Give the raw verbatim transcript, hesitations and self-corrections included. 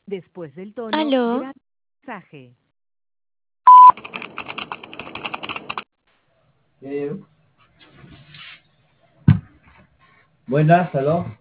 Después del tono, Aló, grabe el mensaje. Eh, buenas, aló.